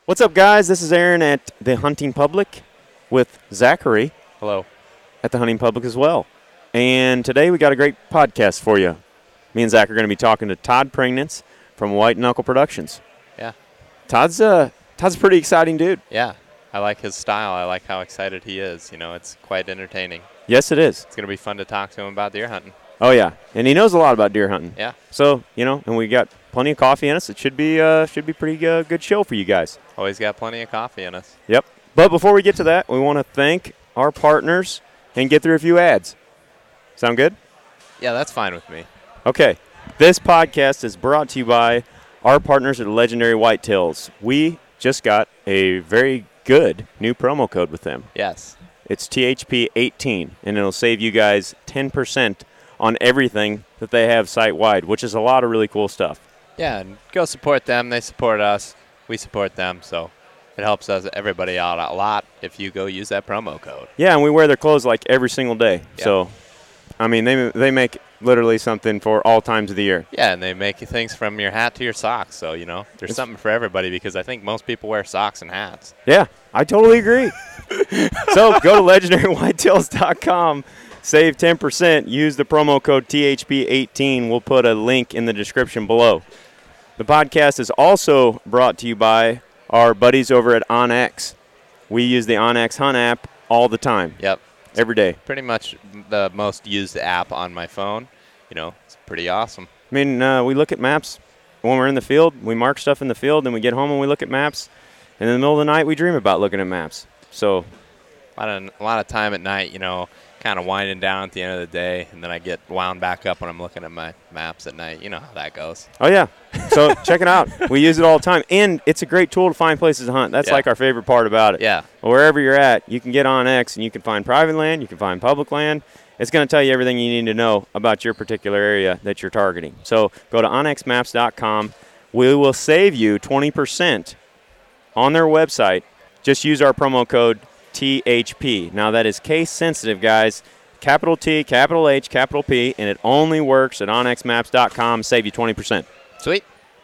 What's up, guys? This is Aaron at the Hunting Public with Zachary. Hello. At the Hunting Public as well. And today we got a great podcast for you. Me and Zach are going to be talking to Todd Pringnitz from White Knuckle Productions. Yeah. Todd's a pretty exciting dude. Yeah. I like his style. I like how excited he is. You know, it's quite entertaining. Yes, it is. It's going to be fun to talk to him about deer hunting. Oh, yeah. And he knows a lot about deer hunting. Yeah. So, and we got plenty of coffee in us. It should be pretty good show for you guys. Always got plenty of coffee in us. Yep. But before we get to that, we want to thank our partners and get through a few ads. Sound good? Yeah, that's fine with me. Okay. This podcast is brought to you by our partners at Legendary Whitetails. We just got a very good new promo code with them. Yes. It's THP18, and it'll save you guys 10% on everything that they have site-wide, which is a lot of really cool stuff. Yeah, and go support them. They support us. We support them, so it helps us, everybody out a lot if you go use that promo code. Yeah, and we wear their clothes like every single day. Yeah. So, I mean, they make literally something for all times of the year. Yeah, and they make you things from your hat to your socks. So, there's something for everybody because I think most people wear socks and hats. Yeah, I totally agree. So go to legendarywhitetails.com, save 10%, use the promo code THP18. We'll put a link in the description below. The podcast is also brought to you by our buddies over at OnX. We use the OnX Hunt app all the time. Yep. Every day. Pretty much the most used app on my phone. It's pretty awesome. I mean, we look at maps when we're in the field. We mark stuff in the field, and we get home and we look at maps. And in the middle of the night, we dream about looking at maps. So a lot of time at night, kind of winding down at the end of the day, and then I get wound back up when I'm looking at my maps at night. You know how that goes. Oh, yeah. So check it out. We use it all the time. And it's a great tool to find places to hunt. That's like our favorite part about it. Yeah. Wherever you're at, you can get on X, and you can find private land. You can find public land. It's going to tell you everything you need to know about your particular area that you're targeting. So go to onxmaps.com. We will save you 20% on their website. Just use our promo code THP. Now, that is case sensitive, guys. Capital T, capital H, capital P, and it only works at onxmaps.com. Save you 20%. Sweet.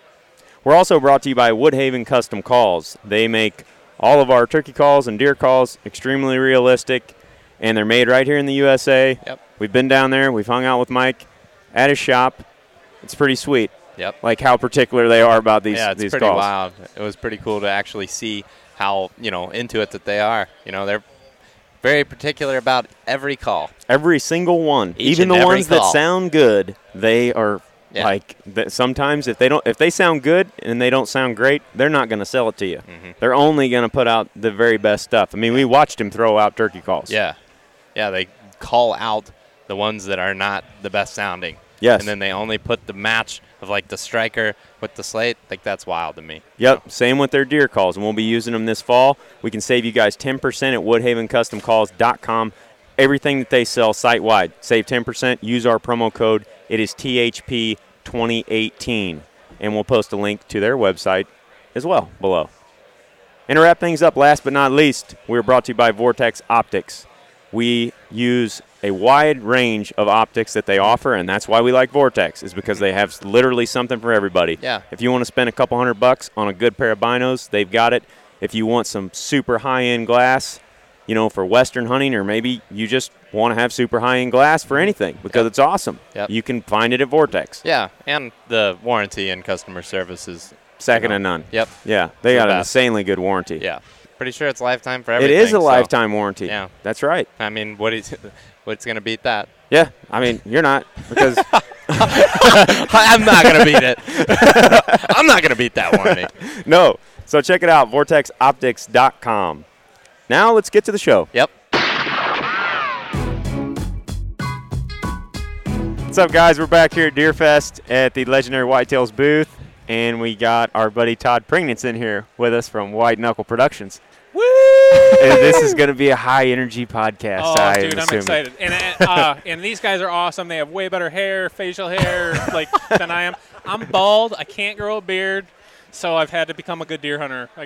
We're also brought to you by Woodhaven Custom Calls. They make all of our turkey calls and deer calls extremely realistic, and they're made right here in the USA. Yep. We've been down there. We've hung out with Mike at his shop. It's pretty sweet. Yep. Like how particular they are about these calls. Yeah, it's pretty wild. It was pretty cool to actually see how, into it that they are. They're very particular about every call. Every single one. Each Even and the every ones that call. sound good, they are Yeah. sometimes if they sound good and they don't sound great, they're not going to sell it to you. Mm-hmm. They're only going to put out the very best stuff. I mean, we watched him throw out turkey calls. Yeah. Yeah, they call out the ones that are not the best sounding. Yes. And then they only put the match of like the striker with the slate. Like, that's wild to me. Yep, same with their deer calls, and we'll be using them this fall. We can save you guys 10% at woodhavencustomcalls.com. Everything that they sell site-wide, save 10%. Use our promo code. It is THP2018, and we'll post a link to their website as well below. And to wrap things up, last but not least, we're brought to you by Vortex Optics. We use a wide range of optics that they offer, and that's why we like Vortex, is because they have literally something for everybody. Yeah. If you want to spend a couple $100 on a good pair of binos, they've got it. If you want some super high-end glass, for Western hunting, or maybe you just want to have super high-end glass for anything because it's awesome. Yep. You can find it at Vortex. Yeah, and the warranty and customer service is Second to none. Yep. Yeah, they got an best. insanely good warranty. Yeah. Pretty sure it's lifetime for everything. It is a so, lifetime warranty. Yeah. That's right. I mean, what's going to beat that? Yeah, I mean, you're not, because I'm not going to beat it. I'm not going to beat that warranty. no. So check it out, vortexoptics.com. Now let's get to the show. Yep. What's up, guys? We're back here at DeerFest at the Legendary Whitetails booth, and we got our buddy Todd Pringnitz in here with us from White Knuckle Productions. Woo! And this is going to be a high-energy podcast. Oh, dude, I'm excited. And these guys are awesome. They have way better hair, facial hair, than I am. I'm bald. I can't grow a beard, so I've had to become a good deer hunter, I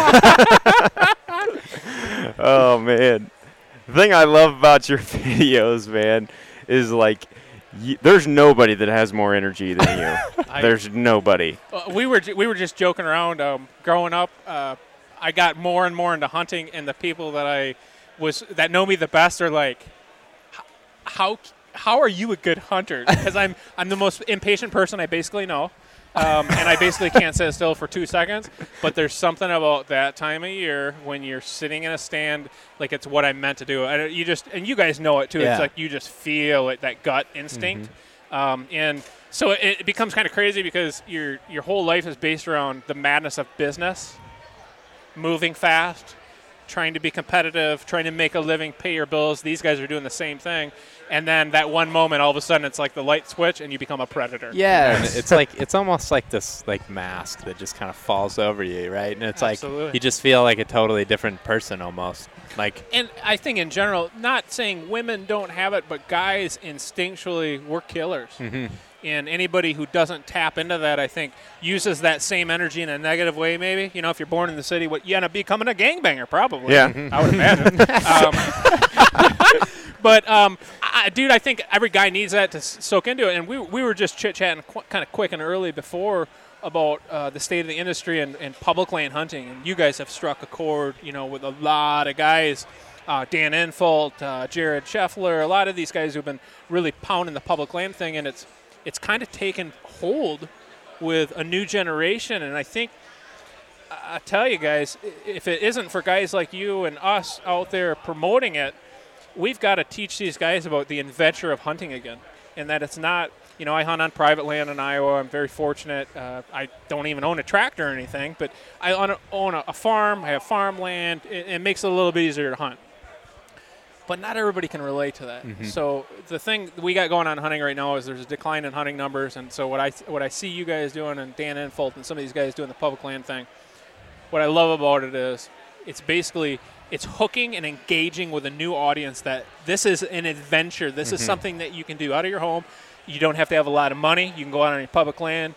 guess. Oh, man. The thing I love about your videos, man, is there's nobody that has more energy than you. There's nobody. We were just joking around. Growing up, I got more and more into hunting, and the people that know me the best are like, how are you a good hunter? Because I'm the most impatient person I basically know. And I basically can't sit still for 2 seconds. But there's something about that time of year when you're sitting in a stand, like it's what I'm meant to do. And you guys know it too. Yeah. It's like you just feel it, that gut instinct. And so it becomes kind of crazy because your whole life is based around the madness of business, moving fast, trying to be competitive, trying to make a living, pay your bills. These guys are doing the same thing. And then that one moment, all of a sudden, it's like the light switch, and you become a predator. Yeah. And it's almost like this like mask that just kind of falls over you, right? And it's Absolutely. like you just feel like a totally different person almost. Like, And I think in general, not saying women don't have it, but guys instinctually, we're killers. And anybody who doesn't tap into that, I think, uses that same energy in a negative way maybe. You know, if you're born in the city, you end up becoming a gangbanger probably. Yeah. I would imagine. Dude, I think every guy needs that to soak into it. And we were just chit-chatting kind of quick and early before about the state of the industry and public land hunting. And you guys have struck a chord, you know, with a lot of guys. Dan Infalt, Jared Scheffler, a lot of these guys who've been really pounding the public land thing. And it's kind of taken hold with a new generation. And I think, I tell you guys, if it isn't for guys like you and us out there promoting it, we've got to teach these guys about the adventure of hunting again. And that it's not, you know, I hunt on private land in Iowa. I'm very fortunate. I don't even own a tractor or anything, but I own a farm. I have farmland. It makes it a little bit easier to hunt. But not everybody can relate to that. So the thing we got going on hunting right now is there's a decline in hunting numbers. And so what I see you guys doing, and Dan Infalt and some of these guys doing the public land thing, what I love about it is it's hooking and engaging with a new audience that this is an adventure. This is something that you can do out of your home. You don't have to have a lot of money. You can go out on your public land.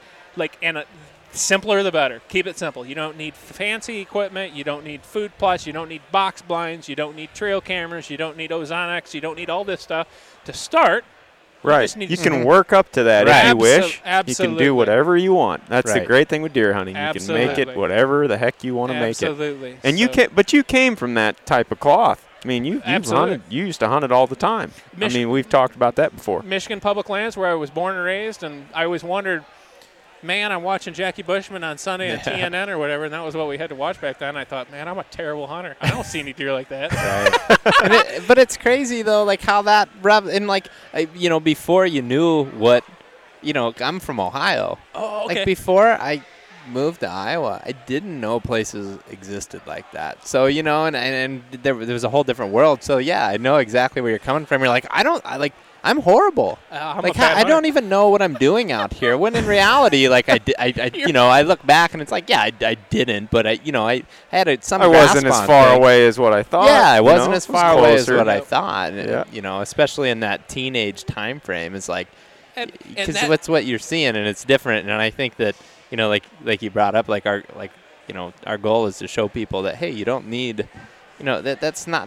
Simpler the better. Keep it simple. You don't need fancy equipment. You don't need food plots. You don't need box blinds. You don't need trail cameras. You don't need Ozonics. You don't need all this stuff to start. Right. need You to- can work up to that Right. if you wish. You Absolutely. can do whatever you want. That's the Right. great thing with deer hunting. You can make it Absolutely. whatever the heck you want to make it. Absolutely. And you came from that type of cloth. I mean, you Absolutely. used to hunt it all the time. Mich- I mean, we've talked about that before. Michigan Public Lands, where I was born and raised, and I always wondered, man, I'm watching Jackie Bushman on Sunday at TNN or whatever, and that was what we had to watch back then. I thought, man, I'm a terrible hunter. I don't see any deer like that. But it's crazy though, like how that and like before you knew what, I'm from Ohio. Oh, okay. Like before I moved to Iowa, I didn't know places existed like that. So and there was a whole different world. So yeah, I know exactly where you're coming from. You're like, I'm horrible. I'm a Like bad I hunter. don't even know what I'm doing out here. When in reality, like I look back and it's like, yeah, I didn't, but I had some. I wasn't as grasp on far things. away as what I thought. Yeah, I wasn't It as was far away as closer. what I thought. And, Yeah. especially in that teenage time frame, it's like And because that- what's what you're seeing, and it's different. And I think that like you brought up, our goal is to show people that hey, you don't need. That's not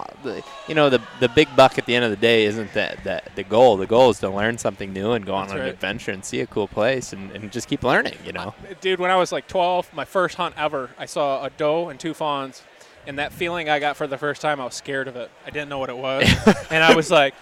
the big buck at the end of the day isn't that the goal. The goal is to learn something new and go on That's an right. adventure and see a cool place and just keep learning. Dude, when I was like 12, my first hunt ever, I saw a doe and 2 fawns, and that feeling I got for the first time, I was scared of it. I didn't know what it was, and I was like,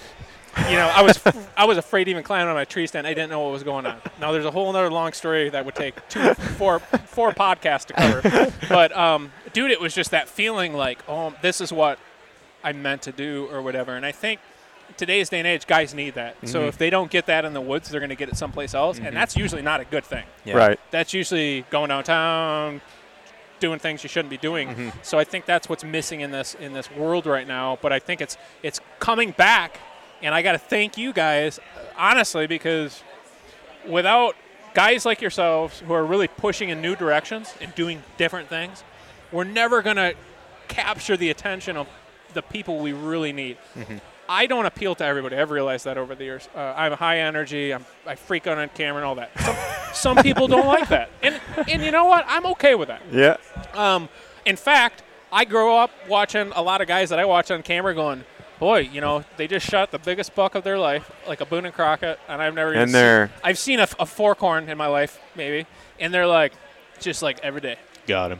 I was afraid to even climb on my tree stand. I didn't know what was going on. Now there's a whole other long story that would take four podcasts to cover, but dude, it was just that feeling like, oh, this is what I meant to do or whatever. And I think today's day and age, guys need that. So if they don't get that in the woods, they're going to get it someplace else, and that's usually not a good thing. Yeah. Right. That's usually going downtown, doing things you shouldn't be doing. So I think that's what's missing in this world right now. But I think it's coming back, and I got to thank you guys, honestly, because without guys like yourselves who are really pushing in new directions and doing different things, we're never going to capture the attention of the people we really need. I don't appeal to everybody. I've realized that over the years. I'm high energy. I freak out on camera and all that. Some people don't like that. And you know what? I'm okay with that. Yeah. In fact, I grew up watching a lot of guys that I watch on camera going, boy, they just shot the biggest buck of their life, like a Boone and Crockett, and I've never even I've seen a fork horn in my life, maybe, and they're like, just like every day. Got him.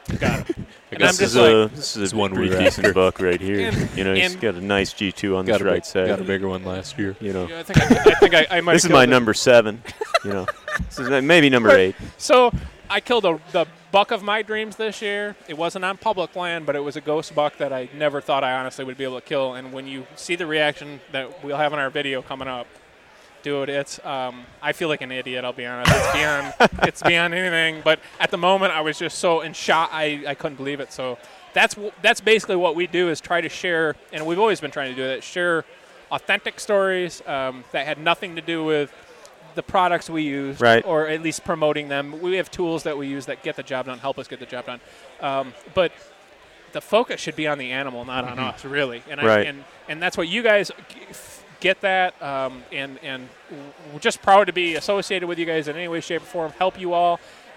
Got it. And guess I'm just like, this is a one pretty we're decent after. buck right here. And- You know, he's and- got a nice G2 on got this a right side. got a bigger one last year. You know, I think I might. this have is my killed it. number 7. You know, this is maybe number But- 8. So I killed the buck of my dreams this year. It wasn't on public land, but it was a ghost buck that I never thought I honestly would be able to kill. And when you see the reaction that we'll have in our video coming up, dude, it's I feel like an idiot. I'll be honest. It's beyond anything. But at the moment, I was just so in shock. I couldn't believe it. So that's basically what we do is try to share, and we've always been trying to do that. Share authentic stories that had nothing to do with the products we use, Right. or at least promoting them. We have tools that we use that get the job done, help us get the job done. But the focus should be on the animal, not on us, really. And Right. and that's what you guys get that. And we're just proud to be associated with you guys in any way, shape, or form. Help you all,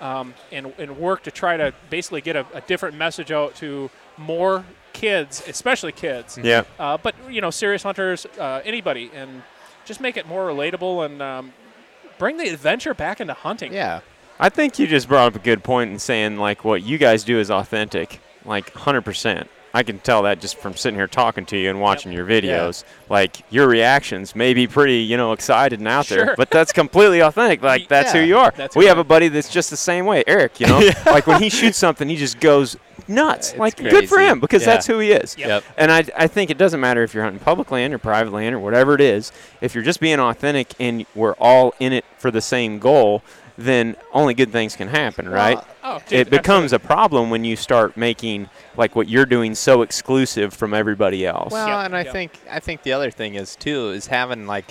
and work to try to basically get a different message out to more kids, especially kids. Yeah. But serious hunters, anybody, and just make it more relatable and bring the adventure back into hunting. Yeah. I think you just brought up a good point in saying, like, what you guys do is authentic, like 100%. I can tell that just from sitting here talking to you and watching your videos. Like, your reactions may be pretty, excited and out there, Sure. but that's completely authentic. Like, that's who you are. That's who We I have am. a buddy that's just the same way, Eric, Like, when he shoots something, he just goes nuts. It's Like, good for crazy. him, because Yeah. that's who he is. Yep. And I think it doesn't matter if you're hunting public land or private land or whatever it is. If you're just being authentic and we're all in it for the same goal, then only good things can happen, right? Oh, dude, It becomes a problem when you start making like what you're doing so exclusive from everybody else. Well, Yep, and I yep. think the other thing is too is having like,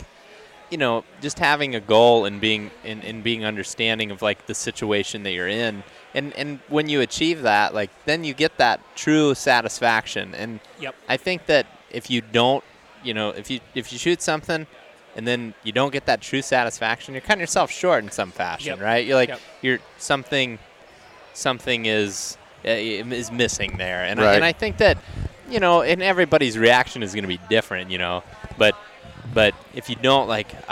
just having a goal and being understanding of like the situation that you're in, and when you achieve that, like then you get that true satisfaction. And Yep. I think that if you don't, if you shoot something and then you don't get that true satisfaction, you're cutting yourself short in some fashion, Yep. right? You're like Yep. you're something is missing there, and Right. I think that and everybody's reaction is going to be different, but if you don't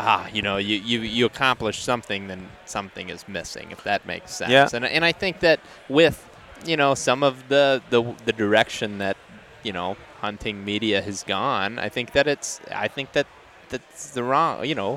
you accomplish something, then something is missing, if that makes sense. Yeah. And I think that with some of the direction that hunting media has gone, I think that's the wrong.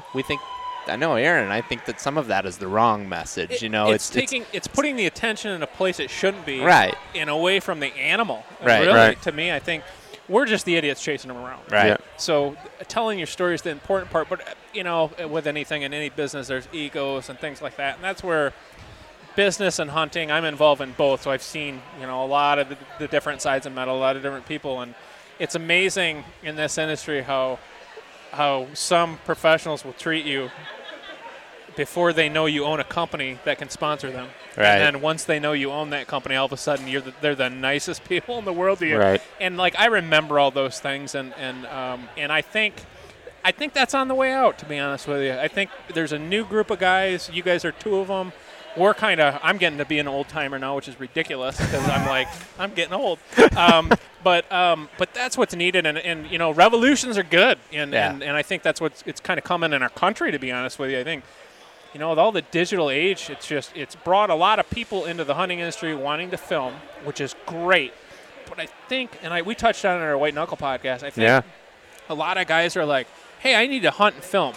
I know Aaron, and I think that some of that is the wrong message. It's putting the attention in a place it shouldn't be, Right. and away from the animal. And Right. really, Right. to me, I think we're just the idiots chasing them around. Right. Yeah. So telling your story is the important part, but with anything in any business, there's egos and things like that, and that's where business and hunting. I'm involved in both, so I've seen a lot of the different sides of metal, a lot of different people, and it's amazing in this industry how some professionals will treat you before they know you own a company that can sponsor them. Right. And then once they know you own that company, all of a sudden they're the nicest people in the world to you. Right. And like I remember all those things, and I think that's on the way out. To be honest with you, I think there's a new group of guys. You guys are two of them. I'm getting to be an old timer now, which is ridiculous because I'm getting old. But that's what's needed, and revolutions are good, and I think that's it's kind of coming in our country. To be honest with you, I think. With all the digital age, it's brought a lot of people into the hunting industry wanting to film, which is great. But I think, we touched on it in our White Knuckle podcast, I think a lot of guys are like, hey, I need to hunt and film.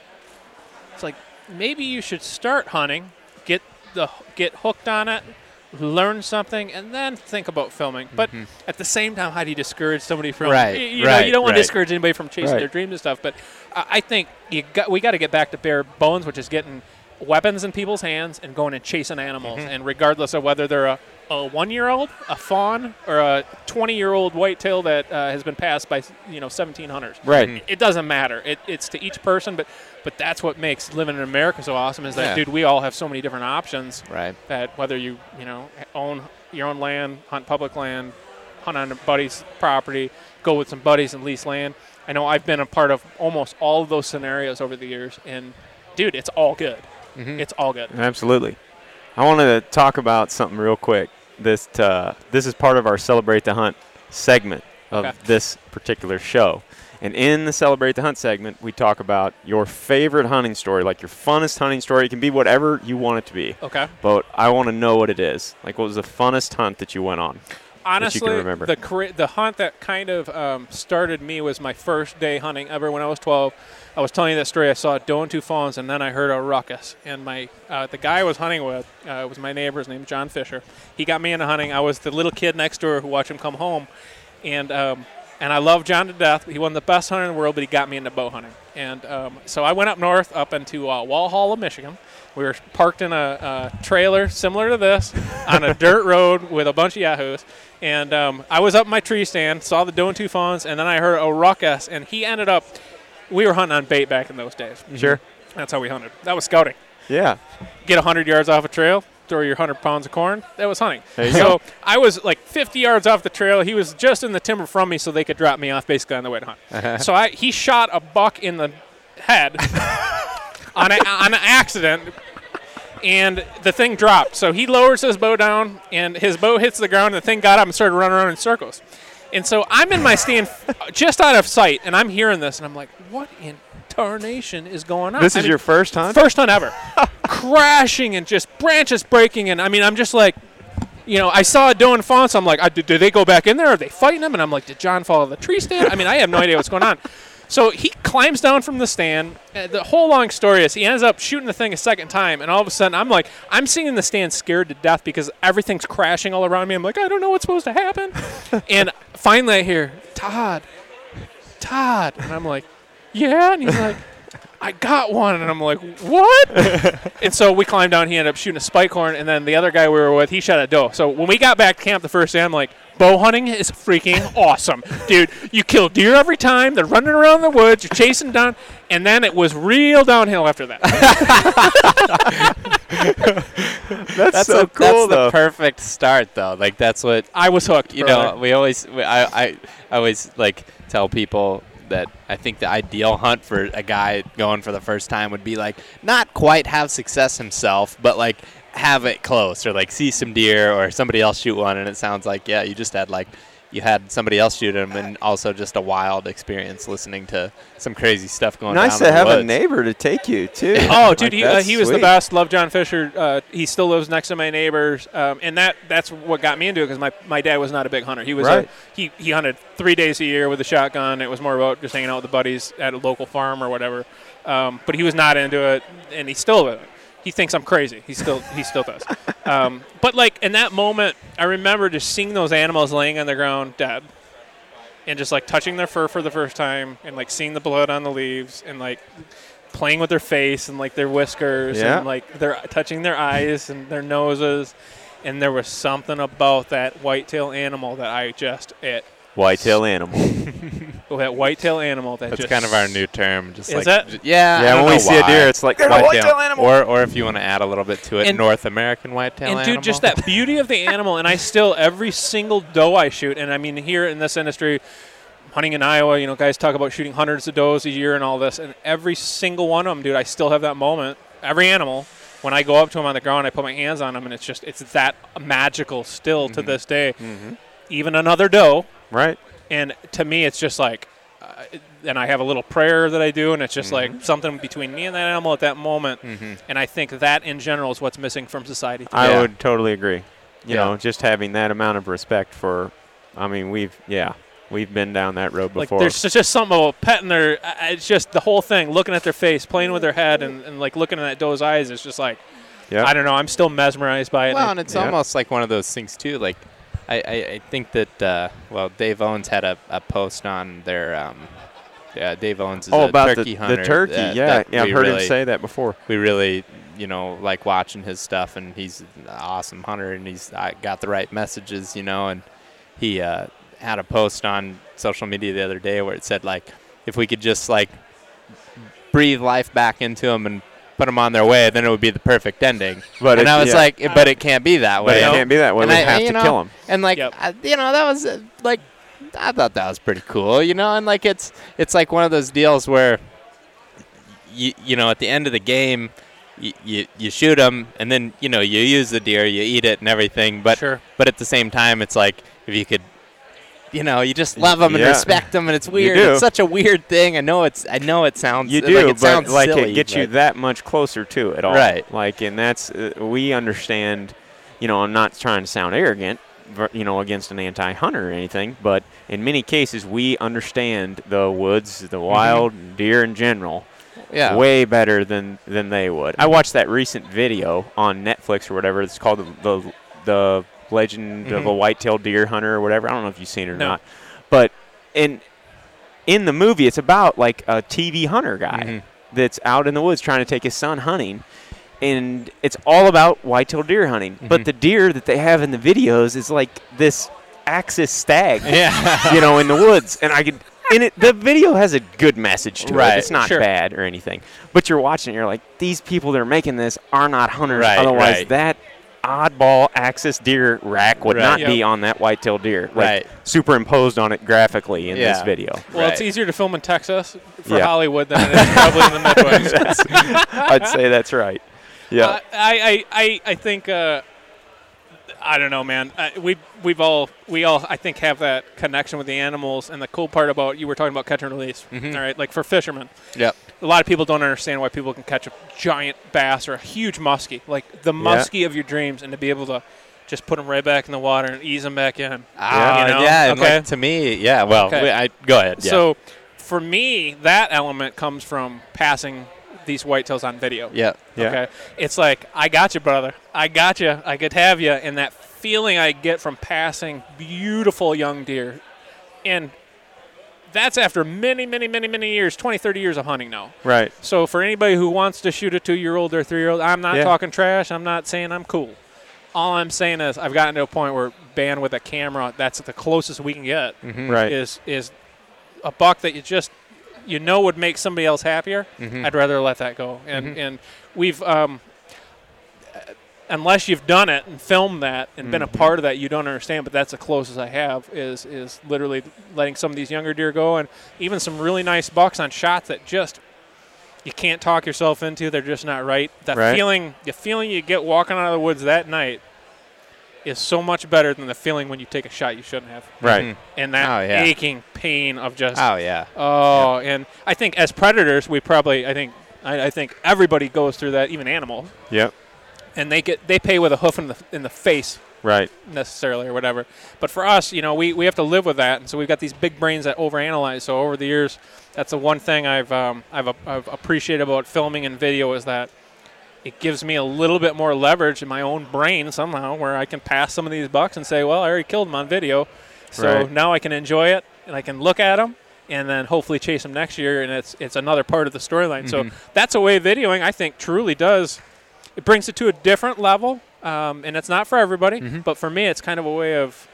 It's like, maybe you should start hunting, get hooked on it, learn something, and then think about filming. But at the same time, how do you discourage somebody from you don't want to discourage anybody from chasing their dreams and stuff. But I think we got to get back to bare bones, which is getting weapons in people's hands and going and chasing animals. And regardless of whether they're a 1-year-old, a fawn, or a 20-year-old whitetail that has been passed by 17 hunters, Right. it doesn't matter. It's to each person, but that's what makes living in America so awesome. Is that, Yeah. dude, we all have so many different options. Right. That whether you own your own land, hunt public land, hunt on a buddy's property, go with some buddies and lease land. I know I've been a part of almost all of those scenarios over the years, and dude, it's all good. It's all good. Absolutely. I wanted to talk about something real quick. This is part of our Celebrate the Hunt segment of Okay. this particular show. And in the Celebrate the Hunt segment, we talk about your favorite hunting story, like your funnest hunting story. It can be whatever you want it to be. Okay. But I want to know what it is. Like, what was the funnest hunt that you went on? Honestly, that you can remember? the hunt that kind of started me was my first day hunting ever when I was 12. I was telling you that story. I saw a doe and 2 fawns, and then I heard a ruckus. And the guy I was hunting with was my neighbor. His name is John Fisher. He got me into hunting. I was the little kid next door who watched him come home. And I love John to death. He wasn't the best hunter in the world, but he got me into bow hunting. And so I went up north, up into Walhalla, Michigan. We were parked in a trailer similar to this on a dirt road with a bunch of yahoos. And I was up in my tree stand, saw the doe and 2 fawns, and then I heard a ruckus. And he ended up – we were hunting on bait back in those days. Sure. That's how we hunted. That was scouting. Yeah. Get 100 yards off a trail, throw your 100 pounds of corn. That was hunting. There you so go. I was like 50 yards off the trail. He was just in the timber from me so they could drop me off basically on the way to hunt. So he shot a buck in the head on an accident, and the thing dropped. So he lowers his bow down, and his bow hits the ground, and the thing got up and started running around in circles. And so I'm in my stand just out of sight, and I'm hearing this, and I'm like, what in tarnation is going on? This is your first hunt? First hunt ever. Crashing and just branches breaking. And, I mean, I'm just like, I saw a doe and fawn, so I'm like, did they go back in there? Are they fighting him? And I'm like, did John follow the tree stand? I mean, I have no idea what's going on. So he climbs down from the stand. The whole long story is he ends up shooting the thing a second time, and all of a sudden I'm sitting in the stand scared to death because everything's crashing all around me. I'm like, I don't know what's supposed to happen. And finally I hear, Todd. And I'm like, yeah? And he's like, I got one. And I'm like, what? And so we climbed down. He ended up shooting a spike horn, and then the other guy we were with, he shot a doe. So when we got back to camp the first day, I'm like, bow hunting is freaking awesome. Dude, you kill deer every time. They're running around the woods. You're chasing down. And then it was real downhill after that. That's so cool, That's though. the perfect start, though. Like, that's what I was hooked. I always like tell people that I think the ideal hunt for a guy going for the first time would be like not quite have success himself, but like have it close, or like see some deer or somebody else shoot one. And it sounds like, yeah, you just had you had somebody else shoot him, and also just a wild experience listening to some crazy stuff going on. Nice to have a neighbor to take you, too. Oh, dude, he was the sweet. best. Love John Fisher. He still lives next to my neighbors, and that's what got me into it because my dad was not a big hunter. He was Right. he hunted 3 days a year with a shotgun. It was more about just hanging out with the buddies at a local farm or whatever. But he was not into it, and he still he thinks I'm crazy. He still does. But like in that moment, I remember just seeing those animals laying on the ground dead, and just like touching their fur for the first time, and like seeing the blood on the leaves, and like playing with their face and like their whiskers, Yeah. and like they're touching their eyes and their noses, and there was something about that whitetail animal that Whitetail animal. that whitetail animal that That's just kind of our new term. Just Is like, that? Yeah. I Yeah, don't when we know see a why. deer, it's like, there's a whitetail animal. Or if you want to add a little bit to it, And- North American whitetail And animal. dude, just that beauty of the animal, and I still every single doe I shoot, and I mean here in this industry, hunting in Iowa, guys talk about shooting hundreds of does a year and all this, and every single one of them, dude, I still have that moment. Every animal, when I go up to them on the ground, I put my hands on them, and it's that magical still to this day. Mm-hmm. Even another doe, Right. and to me, it's just like. And I have a little prayer that I do, and it's just like something between me and that animal at that moment. And I think that in general is what's missing from society today. I would totally agree. You Yeah. know, just having that amount of respect for, I mean, we've been down that road Like before. there's just something about petting their. It's just the whole thing, looking at their face, playing with their head, and like looking at that doe's eyes. It's just like, Yep. I don't know. I'm still mesmerized by it. Well, and it's Yeah. almost like one of those things too. Like, I think that Dave Owens had a post on their. Dave Owens is a about turkey the hunter. turkey. that I've we heard him really- say that before. We really, like watching his stuff, and he's an awesome hunter, and he's got the right messages, and he had a post on social media the other day where it said, like, if we could just, like, breathe life back into them and put them on their way, then it would be the perfect ending. But and I was yeah. like, but it can't be that But way. it can't be that way. And We I- have you to know, kill him. And, like, Yep. that was, like, I thought that was pretty cool, and, like, it's like one of those deals where, you know, at the end of the game, you shoot them, and then, you use the deer, you eat it and everything, but Sure. but at the same time, it's like, if you could you just love them and Yeah. respect them, and it's weird. do. It's such a weird thing. I know it sounds You like do, it sounds but like silly, it gets you but- that much closer to it all. Right. Like, and that's we understand. I'm not trying to sound arrogant, against an anti-hunter or anything, but in many cases we understand the woods, the wild, deer in general, Yeah. way better than they would. I watched that recent video on Netflix or whatever. It's called the Legend of a White-tailed Deer Hunter or whatever. I don't know if you've seen it or No. not, but in the movie, it's about like a TV hunter guy that's out in the woods trying to take his son hunting, and it's all about white-tailed deer hunting. But the deer that they have in the videos is like this axis stag, in the woods, and the video has a good message to Right, it. It's not sure. bad or anything, but you're watching it, you're like, these people that are making this are not hunters. Right, Otherwise, right. that oddball axis deer rack would Right. not Yep. be on that white-tailed deer, Right. superimposed on it graphically in this Yeah. video. Well, it's Right. easier to film in Texas for Yeah. Hollywood than it is probably in the Midwest. I'd say that's right. Yeah. I think I don't know, man. We all I think have that connection with the animals, and the cool part about you were talking about catch and release, all right? Like for fishermen, Yep. a lot of people don't understand why people can catch a giant bass or a huge muskie, like the muskie of your dreams, and to be able to just put them right back in the water and ease them back in. Ah, You know? and Okay. like, to me, yeah. Well, Okay. go ahead. Yeah. So for me, that element comes from passing these whitetails on video. yeah. Yeah. Okay. It's like, I got you, brother. I got you. I could have you. And that feeling I get from passing beautiful young deer. And that's after many, many, many, many years, 20, 30 years of hunting now. Right. So for anybody who wants to shoot a 2-year-old or 3-year-old, I'm not Yeah. talking trash. I'm not saying I'm cool. All I'm saying is I've gotten to a point where band with a camera, that's the closest we can get, Right. is a buck that would make somebody else happier. I'd rather let that go. And we've unless you've done it and filmed that and been a part of that, you don't understand. But that's the closest I have is literally letting some of these younger deer go, and even some really nice bucks on shots that just you can't talk yourself into. They're just not right. The feeling you get walking out of the woods that night is so much better than the feeling when you take a shot you shouldn't have. Right. And that Oh, yeah. aching pain of just Oh yeah. and I think as predators, we probably I think everybody goes through that, even animals, Yep. and they pay with a hoof in the face Right. necessarily or whatever. But for us, we have to live with that, and so we've got these big brains that overanalyze. So over the years, that's the one thing I've appreciated about filming and video is that it gives me a little bit more leverage in my own brain somehow, where I can pass some of these bucks and say, well, I already killed them on video, so Right. now I can enjoy it and I can look at them and then hopefully chase them next year, and it's another part of the storyline. So that's a way videoing I think truly does. It brings it to a different level, and it's not for everybody, but for me, it's kind of a way of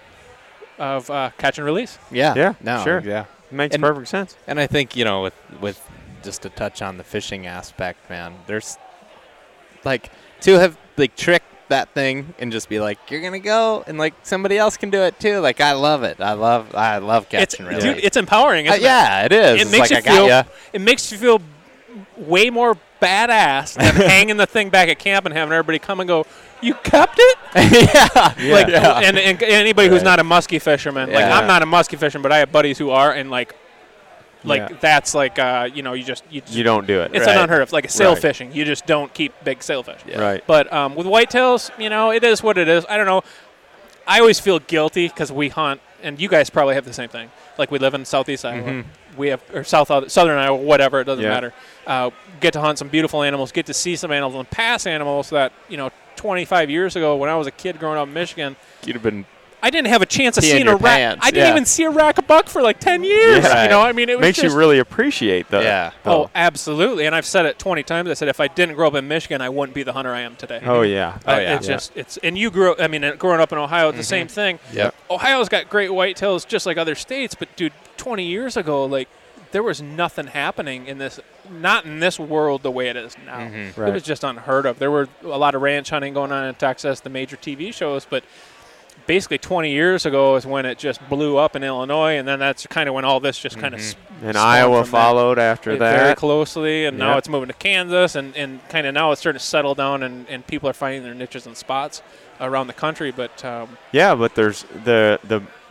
catch and release. Yeah. Yeah, No. sure. Yeah. Makes And- perfect sense. And I think with just to touch on the fishing aspect, man, there's like to have like tricked that thing and just be like, you're gonna go, and like somebody else can do it too. Like I love it. I love It's catching. Really. dude, it's empowering. Isn't it? Yeah, it is. It It's makes like, you I feel. got It makes you feel way more badass than hanging the thing back at camp and having everybody come and go, "You kept it?" yeah. Like, and anybody who's not a muskie fisherman, like Yeah. I'm not a muskie fisherman, but I have buddies who are, and like Yeah. that's like you don't do it. it's Right. an unheard of, like a sail Right. fishing. You just don't keep big sailfish. Yeah. Right. But with whitetails, it is what it is. I don't know. I always feel guilty because we hunt, and you guys probably have the same thing. Like we live in southeast Iowa, we have or southern Iowa, whatever. It doesn't Yeah. matter. Get to hunt some beautiful animals, get to see some animals, and pass animals that 25 years ago when I was a kid growing up in Michigan, You'd have been. I didn't have a chance of Pee in seeing a your rack. pants, I didn't yeah. even see a rack of buck for like 10 years. Yeah. I mean, it was Makes just, you really appreciate the. Yeah. Oh, absolutely. And I've said it 20 times. I said if I didn't grow up in Michigan, I wouldn't be the hunter I am today. Oh yeah. Oh, yeah. And you grew up, growing up in Ohio, it's the same thing. Yep. Ohio's got great whitetails just like other states, but dude, 20 years ago, like, there was nothing happening not in this world the way it is now. Right. It was just unheard of. There were a lot of ranch hunting going on in Texas, the major TV shows, but basically 20 years ago is when it just blew up in Illinois, and then that's kind of when all this just kind of And Iowa followed after very that. closely, and now Yep. it's moving to Kansas, and kind of now it's starting to settle down, and people are finding their niches and spots around the country. But Yeah, but there's the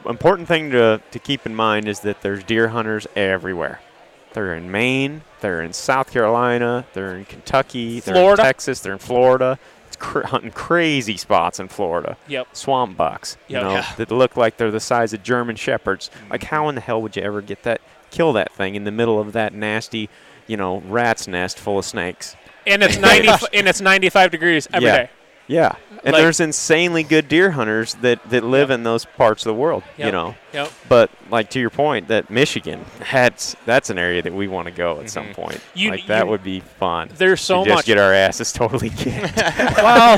important thing to keep in mind is that there's deer hunters everywhere. They're in Maine, they're in South Carolina, they're in Kentucky, they're Florida. in Texas, they're in Florida. It's hunting crazy spots in Florida. Yep. Swamp bucks, Yep. you know, Yeah. that look like they're the size of German shepherds. Like, how in the hell would you ever kill that thing in the middle of that nasty, you know, rat's nest full of snakes? And it's 95 degrees every day. Yeah. And Like- there's insanely good deer hunters that live in those parts of the world, you Yep. know. Yep. But, like, to your point, that Michigan, that's an area that we want to go at some point. You- That you- would be fun. There's so to just much. get our asses totally kicked. Well,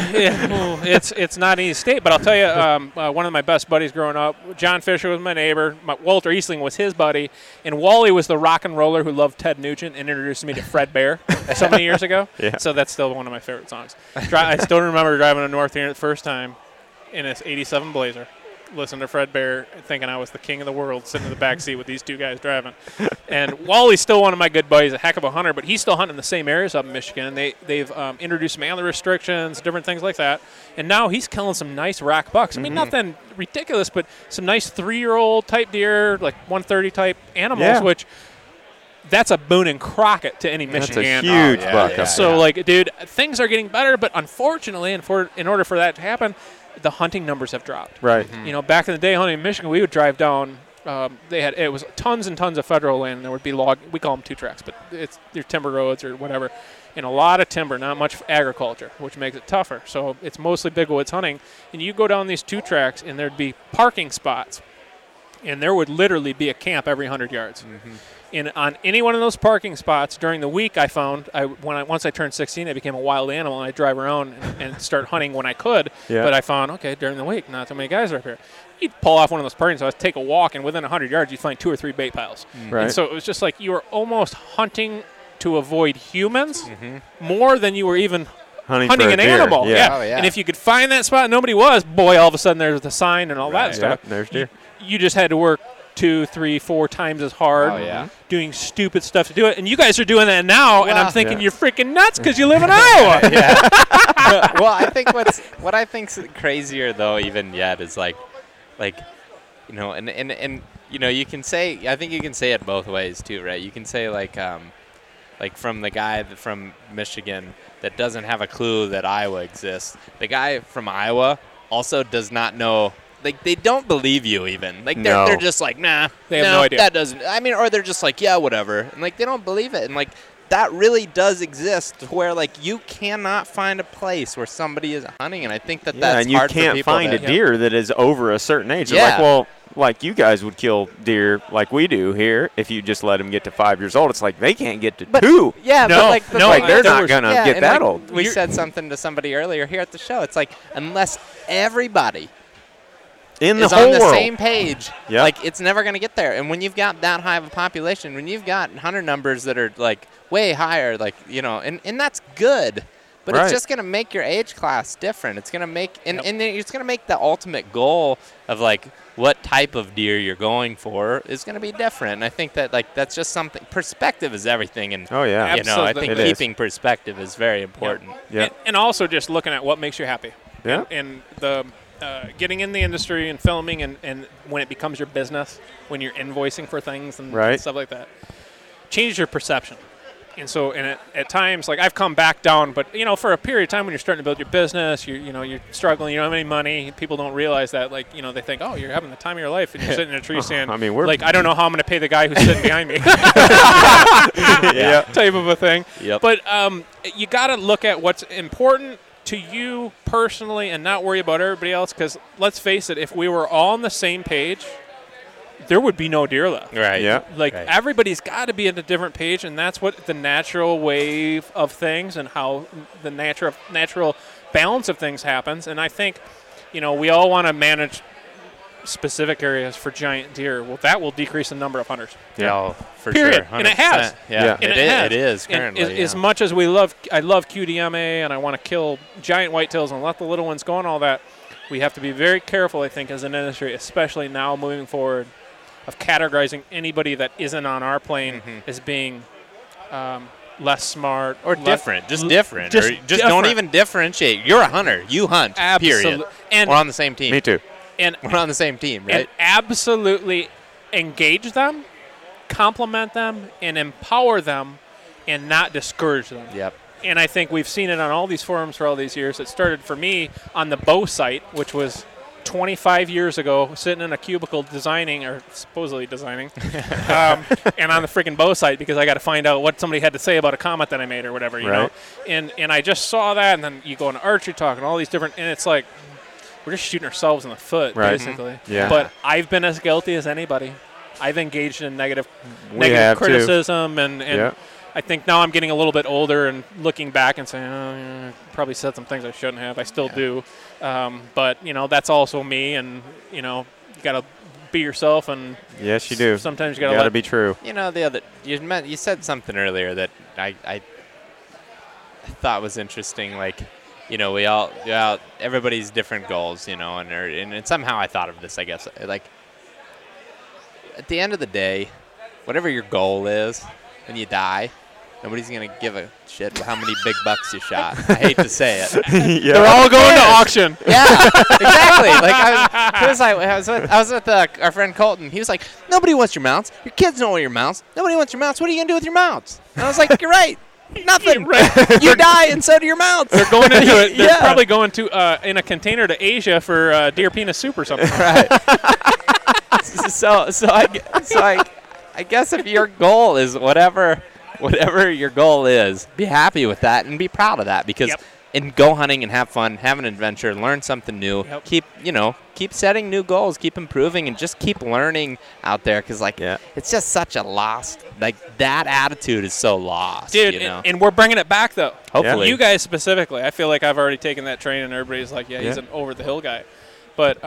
it's not an easy state, but I'll tell you, one of my best buddies growing up, John Fisher was my neighbor. Walter Eastling was his buddy, and Wally was the rock and roller who loved Ted Nugent and introduced me to Fred Bear so many years ago. Yeah. So that's still one of my favorite songs. I still remember driving to North here the first time in this '87 Blazer, listening to Fred Bear, thinking I was the king of the world, sitting in the back seat with these two guys driving. And Wally's still one of my good buddies, a heck of a hunter, but he's still hunting in the same areas up in Michigan. And they've introduced some antler restrictions, different things like that. And now he's killing some nice rack bucks. I mean, nothing ridiculous, but some nice 3-year-old type deer, like 130 type animals, Yeah. which that's a Boone and Crockett to any That's Michigan. a huge yeah, buck yeah. up So, like, dude, things are getting better, but unfortunately, in order for that to happen, the hunting numbers have dropped. Right. You know, back in the day, hunting in Michigan, we would drive down. It was tons and tons of federal land. And there would be we call them 2 tracks, but they're timber roads or whatever, and a lot of timber, not much agriculture, which makes it tougher. So it's mostly big woods hunting, and you go down these 2 tracks, and there'd be parking spots, and there would literally be a camp every 100 yards. And on any one of those parking spots during the week, I found once I turned 16, I became a wild animal, and I drive around and start hunting when I could. Yeah. But I found, okay, during the week, not too many guys are up here. You'd pull off one of those parking spots, take a walk, and within 100 yards, you'd find 2 or 3 bait piles. Right. And so it was just like you were almost hunting to avoid humans more than you were even hunting for a an deer. animal. Yeah. Oh, yeah. And if you could find that spot and nobody was, boy, all of a sudden there's the sign and all that Right. stuff. Yeah, there's deer. You just had to work 2, 3, 4 times as hard, Oh, yeah. doing stupid stuff to do it. And you guys are doing that now, and I'm Well, thinking yeah. you're freaking nuts because you live in Iowa. Well, I think what I think's crazier though, even yet, is like, you know, and you know, you can say, I think you can say it both ways too, right? You can say like from the guy from Michigan that doesn't have a clue that Iowa exists. The guy from Iowa also does not know. Like, they don't believe you even. Like, No. they're just like, nah. They have no idea. That doesn't. I mean, or they're just like, yeah, whatever. And, like, they don't believe it. And, like, that really does exist to where, like, you cannot find a place where somebody is hunting. And I think that Yeah, that's and you hard for can't people find to, a deer that is over a certain age. They're Yeah. like, well, like you guys would kill deer like we do here if you just let them get to 5 years old. It's like they can't get to 2. Yeah, No, but, like, the no, thing Like, they're is- not going to Yeah, get and, that like, old. We said something to somebody earlier here at the show. It's like, unless everybody In the is whole on the world. same page, Yep. like, it's never going to get there. And when you've got that high of a population, when you've got hunter numbers that are, like, way higher, like, you know, and that's good. But Right. it's just going to make your age class different. It's going to make, and it's going to make the ultimate goal of, like, what type of deer you're going for is going to be different. And I think that, like, that's just something. Perspective is everything. And, Oh, yeah. you know, I Absolutely. think It is. keeping perspective is very important. Yeah. And also just looking at what makes you happy. Yeah. And the getting in the industry and filming and when it becomes your business, when you're invoicing for things and Right. stuff like that, changes your perception. And so, at times, like, I've come back down, but, you know, for a period of time when you're starting to build your business, you're struggling, you don't have any money, people don't realize that, like, you know, they think, oh, you're having the time of your life, and you're sitting in a tree saying, I mean, we're- like, I don't know how I'm going to pay the guy who's sitting behind me. Yeah. type of a thing. Yep. But you got to look at what's important to you personally and not worry about everybody else, because let's face it, if we were all on the same page, there would be no deer left. Right. Yeah. Like, Right. everybody's got to be at a different page, and that's what the natural wave of things and how the natural balance of things happens. And I think, you know, we all want to manage specific areas for giant deer. Well, that will decrease the number of hunters. Yeah. Oh, for Period. sure. And it has. 100%. Yeah. Yeah. And It has. it is And currently. as yeah. much as I love QDMA and I want to kill giant whitetails and let the little ones go and all that, we have to be very careful, I think, as an industry, especially now moving forward, of categorizing anybody that isn't on our plane as being less smart Or le- different, just l- different. just Or just don't different. even differentiate. You're a hunter. You hunt. Absolutely. Period. And We're on the same team. Me too. And we're on the same team, right? And absolutely engage them, compliment them, and empower them, and not discourage them. Yep. And I think we've seen it on all these forums for all these years. It started for me on the Bow site, which was 25 years ago, sitting in a cubicle designing, or supposedly designing, and on the freaking Bow site because I got to find out what somebody had to say about a comment that I made or whatever, you know. And I just saw that, and then you go into archery talk and all these different, and it's like we're just shooting ourselves in the foot, basically. Yeah. But I've been as guilty as anybody. I've engaged in negative have criticism, and Yeah. I think now I'm getting a little bit older and looking back and saying, oh, yeah, I probably said some things I shouldn't have. I still do. But, you know, that's also me. And, you know, you got to be yourself. And Yes, you do. Sometimes you got to be true. You know, you said something earlier that I thought was interesting. Like, you know, everybody's different goals, you know, and somehow I thought of this, I guess. Like, at the end of the day, whatever your goal is, when you die, nobody's going to give a shit how many big bucks you shot. I hate to say it. Yeah. They're all going to auction. Yeah, exactly. Like I was with our friend Colton. He was like, nobody wants your mounts. Your kids don't want your mounts. Nobody wants your mounts. What are you going to do with your mounts? And I was like, you're right. Nothing. You die, and so do your mounts. They're going into it. They're probably going to in a container to Asia for deer penis soup or something. Right. So I guess if your goal is whatever your goal is, be happy with that and be proud of that because and go hunting and have fun, have an adventure, learn something new. Yep. Keep setting new goals, keep improving, and just keep learning out there because it's just such a lost. Like that attitude is so lost, dude. You know? And we're bringing it back though. Hopefully, you guys specifically. I feel like I've already taken that train, and everybody's like, he's an over the hill guy. But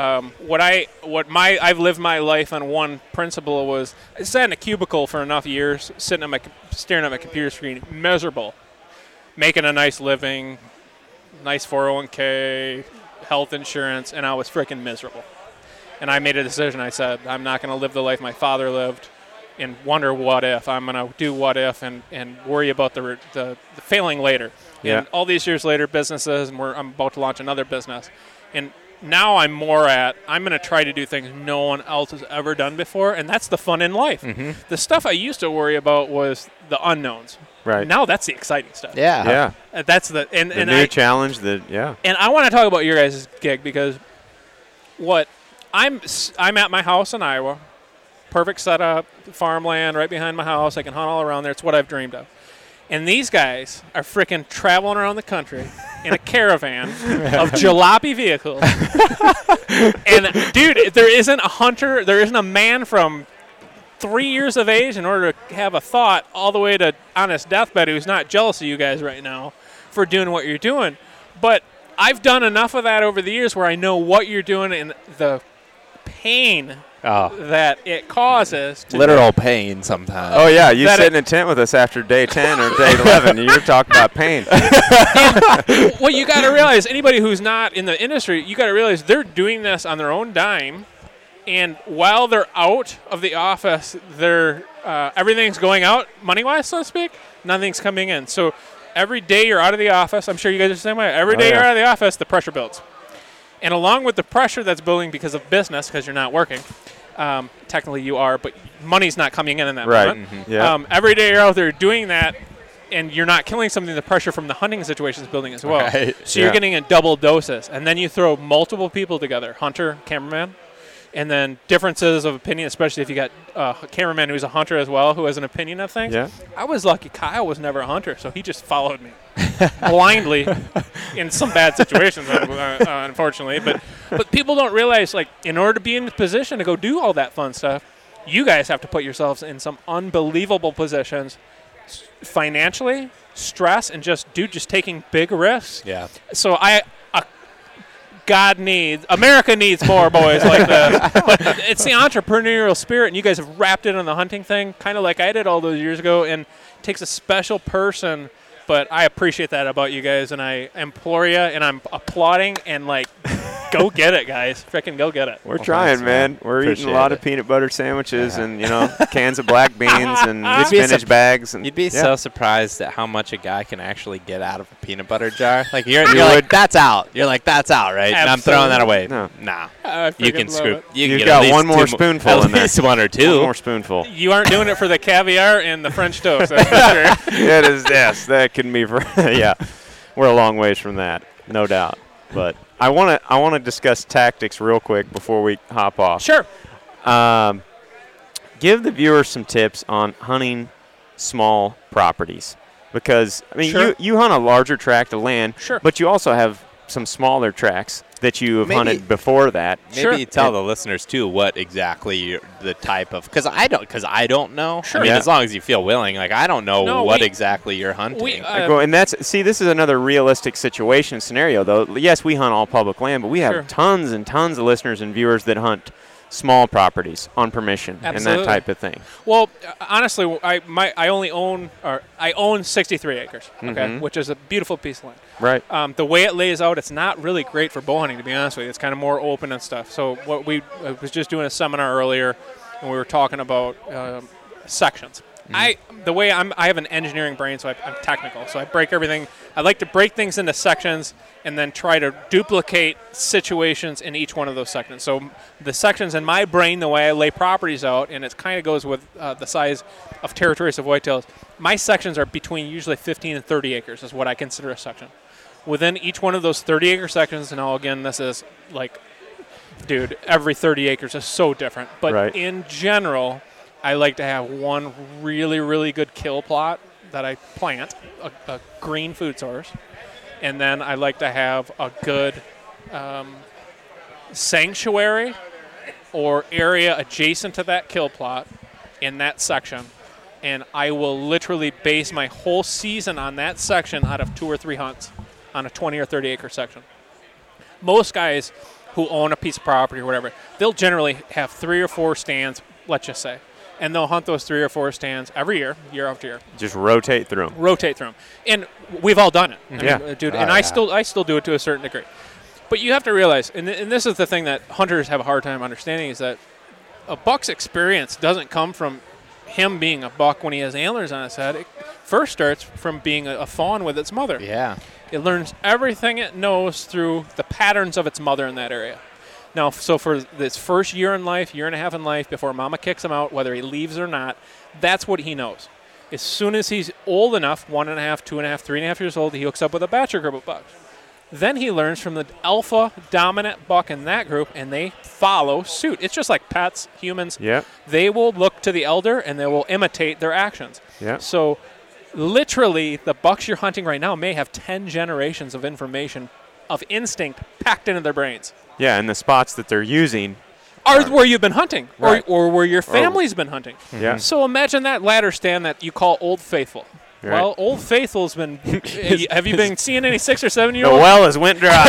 I've lived my life on one principle was I sat in a cubicle for enough years, staring at my computer screen, miserable, making a nice living, nice 401k, health insurance, and I was freaking miserable. And I made a decision. I said, I'm not going to live the life my father lived and wonder what if. I'm going to do what if and worry about the failing later. Yeah. And all these years later, businesses, and I'm about to launch another business. And now I'm going to try to do things no one else has ever done before, and that's the fun in life. Mm-hmm. The stuff I used to worry about was the unknowns. Right. Now that's the exciting stuff. Yeah. That's the new challenge. And I want to talk about your guys' gig because I'm at my house in Iowa, perfect setup, farmland right behind my house. I can hunt all around there. It's what I've dreamed of. And these guys are freaking traveling around the country in a caravan of jalopy vehicles. And, dude, there isn't a man from 3 years of age in order to have a thought all the way to on his deathbed who's not jealous of you guys right now for doing what you're doing. But I've done enough of that over the years where I know what you're doing and the pain that it causes. Literal pain sometimes. Oh, yeah. You sit in a tent with us after day 10 or day 11, and you're talking about pain. Well, you got to realize, anybody who's not in the industry, you got to realize they're doing this on their own dime. And while they're out of the office, everything's going out money-wise, so to speak. Nothing's coming in. So every day you're out of the office, I'm sure you guys are the same way. Every day you're out of the office, the pressure builds. And along with the pressure that's building because of business, because you're not working, technically you are, but money's not coming in that moment. Mm-hmm. Yeah. Every day you're out there doing that, and you're not killing something, the pressure from the hunting situation is building as well. Right. So you're getting in double doses. And then you throw multiple people together, hunter, cameraman, and then differences of opinion, especially if you got a cameraman who's a hunter as well, who has an opinion of things. Yeah. I was lucky Kyle was never a hunter, so he just followed me blindly in some bad situations, unfortunately. But people don't realize, like, in order to be in a position to go do all that fun stuff, you guys have to put yourselves in some unbelievable positions financially, stress, and just taking big risks. Yeah. So America needs more boys like this. But it's the entrepreneurial spirit, and you guys have wrapped it on the hunting thing, kind of like I did all those years ago, and it takes a special person but I appreciate that about you guys, and I implore you, and I'm applauding, and like, go get it, guys. Freaking go get it. We're trying, thanks, man. We're eating Appreciate a lot it. of peanut butter sandwiches and, cans of black beans and You'd be spinach bags. And You'd be so surprised at how much a guy can actually get out of a peanut butter jar. Like you're You like, would. that's out. You're like, that's out, right? And I'm throwing that away. No. Nah. I You freaking can love scoop. it. You can You've get got at least one more 2 spoonful at in there. least 1 or 2. One more spoonful. You aren't doing it for the caviar and the French toast. That's for sure. It is, yes. That can be for, yeah. We're a long ways from that, no doubt. But I want to discuss tactics real quick before we hop off. Sure. Give the viewers some tips on hunting small properties, because I mean Sure. you hunt a larger tract of land, Sure. but you also have some smaller tracts that you have Maybe- hunted before that. Maybe Sure. tell the listeners too what exactly the type of, because I don't know. Sure. I mean, Yeah. as long as you feel willing, like I don't know No, what we- exactly you're hunting. We, And this is another realistic situation scenario though. Yes, we hunt all public land, but we have Sure. tons and tons of listeners and viewers that hunt small properties on permission Absolutely. and that type of thing. Well, honestly, I own 63 acres, okay, Mhm. which is a beautiful piece of land. Right. The way it lays out, it's not really great for bow hunting, to be honest with you. It's kind of more open and stuff. So I was just doing a seminar earlier, and we were talking about sections. I have an engineering brain, so I'm technical. So I break everything. I like to break things into sections and then try to duplicate situations in each one of those sections. So the sections in my brain, the way I lay properties out, and it kind of goes with the size of territories of whitetails, my sections are between usually 15 and 30 acres is what I consider a section. Within each one of those 30-acre sections, and now again, this is like, dude, every 30 acres is so different. But Right. in general, I like to have one really, really good kill plot that I plant, a green food source. And then I like to have a good sanctuary or area adjacent to that kill plot in that section. And I will literally base my whole season on that section out of 2 or 3 hunts on a 20 or 30 acre section. Most guys who own a piece of property or whatever, they'll generally have 3 or 4 stands, let's just say. And they'll hunt those 3 or 4 stands every year, year after year. Just rotate through them. Rotate through them. And we've all done it. I Yeah. mean, dude, Oh, and yeah. I still do it to a certain degree. But you have to realize, and this is the thing that hunters have a hard time understanding, is that a buck's experience doesn't come from him being a buck when he has antlers on his head. It first starts from being a fawn with its mother. Yeah. It learns everything it knows through the patterns of its mother in that area. Now, so for this first year in life, year and a half in life, before mama kicks him out, whether he leaves or not, that's what he knows. As soon as he's old enough, 1.5, 2.5, 3.5 years old, he hooks up with a batcher group of bucks. Then he learns from the alpha dominant buck in that group, and they follow suit. It's just like pets, humans. Yeah. They will look to the elder, and they will imitate their actions. Yeah. So literally, the bucks you're hunting right now may have 10 generations of information, of instinct, packed into their brains. Yeah, and the spots that they're using. Are where you've been hunting, Right. or where your family's been hunting. Yeah. So imagine that ladder stand that you call Old Faithful. Right. Well, Old Faithful's been. Have you been seeing any 6 or 7 year The olds? well has went dry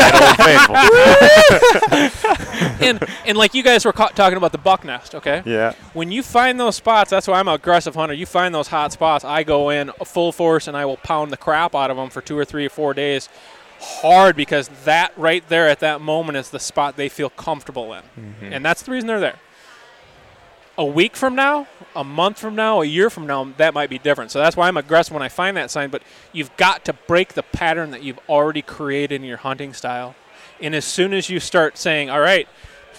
at Old Faithful. And like you guys were talking about the buck nest, okay? Yeah. When you find those spots, that's why I'm an aggressive hunter. You find those hot spots, I go in full force and I will pound the crap out of them for 2 or 3 or 4 days, hard, because that right there at that moment is the spot they feel comfortable in, and that's the reason they're there. A week from now, a month from now, a year from now, that might be different. So that's why I'm aggressive when I find that sign. But you've got to break the pattern that you've already created in your hunting style. And as soon as you start saying, all right,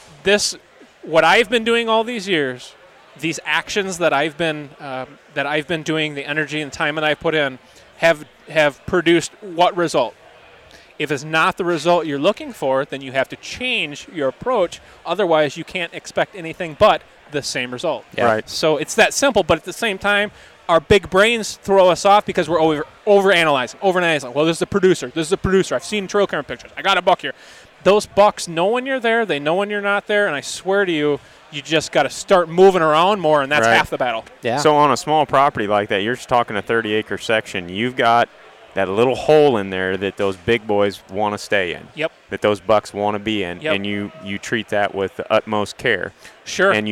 what I've been doing all these years, these actions that I've been doing, the energy and time that I've put in, have produced what result? If it's not the result you're looking for, then you have to change your approach. Otherwise, you can't expect anything but the same result. Yeah. Right. So it's that simple, but at the same time, our big brains throw us off because we're overanalyzing. Well, this is the producer. I've seen trail camera pictures. I got a buck here. Those bucks know when you're there. They know when you're not there. And I swear to you, you just got to start moving around more, and that's Right. half the battle. Yeah. So on a small property like that, you're just talking a 30-acre section. You've got that little hole in there that those big boys want to stay in. Yep. That those bucks want to be in, Yep. and you treat that with the utmost care. Sure. And you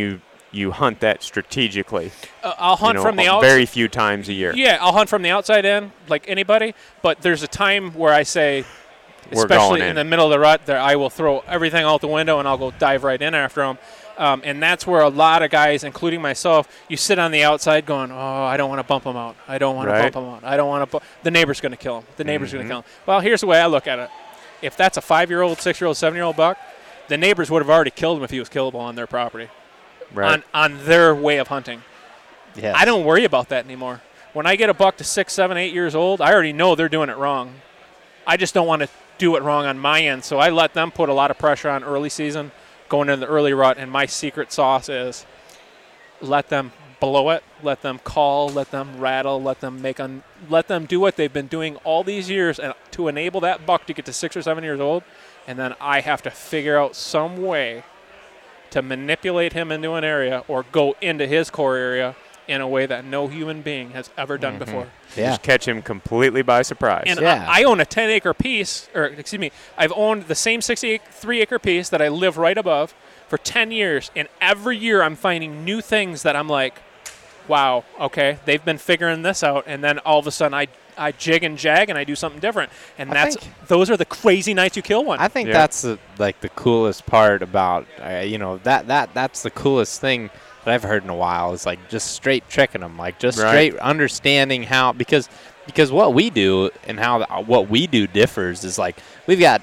you hunt that strategically. I'll hunt from the outside. Very few times a year. Yeah, I'll hunt from the outside in like anybody. But there's a time where I say, We're especially going in the middle of the rut, there I will throw everything out the window and I'll go dive right in after them. And that's where a lot of guys, including myself, you sit on the outside going, oh, I don't want to bump them out. I don't want to bump them out. I don't want to. The neighbor's going to kill him. The neighbor's going to kill him. Well, here's the way I look at it. If that's a 5-year-old, 6-year-old, 7-year-old buck, the neighbors would have already killed him if he was killable on their property, Right. on their way of hunting. Yes. I don't worry about that anymore. When I get a buck to 6, 7, 8 years old, I already know they're doing it wrong. I just don't want to do it wrong on my end, so I let them put a lot of pressure on early season, going into the early rut, and my secret sauce is let them blow it, let them call, let them rattle, let them do what they've been doing all these years, and to enable that buck to get to 6 or 7 years old, and then I have to figure out some way to manipulate him into an area or go into his core area in a way that no human being has ever done before. Yeah. Just catch him completely by surprise. And Yeah. I own a 10-acre piece, or excuse me, I've owned the same 63-acre piece that I live right above for 10 years. And every year I'm finding new things that I'm like, wow, okay, they've been figuring this out. And then all of a sudden I jig and jag and I do something different. And those are the crazy nights you kill one. I think Yeah. that's the coolest part about that's the coolest thing that I've heard in a while is like just straight tricking them, like just Right. straight understanding how because what we do and how what we do differs is like we've got